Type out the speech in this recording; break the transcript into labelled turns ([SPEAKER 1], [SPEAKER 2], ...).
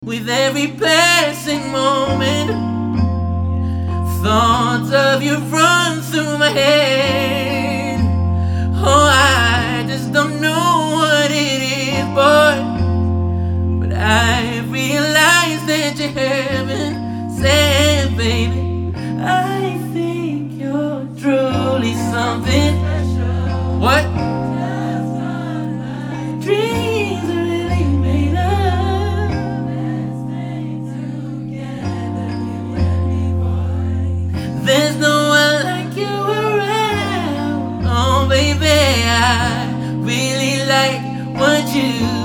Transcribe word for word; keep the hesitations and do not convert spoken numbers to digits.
[SPEAKER 1] With every passing moment, thoughts of you run through my head. Oh, I just don't know what it is, boy, but I realize that you're heaven sent, baby. I think you're truly something. What? Dreams are really made of. There's no one like you around. Oh, baby, I really like what you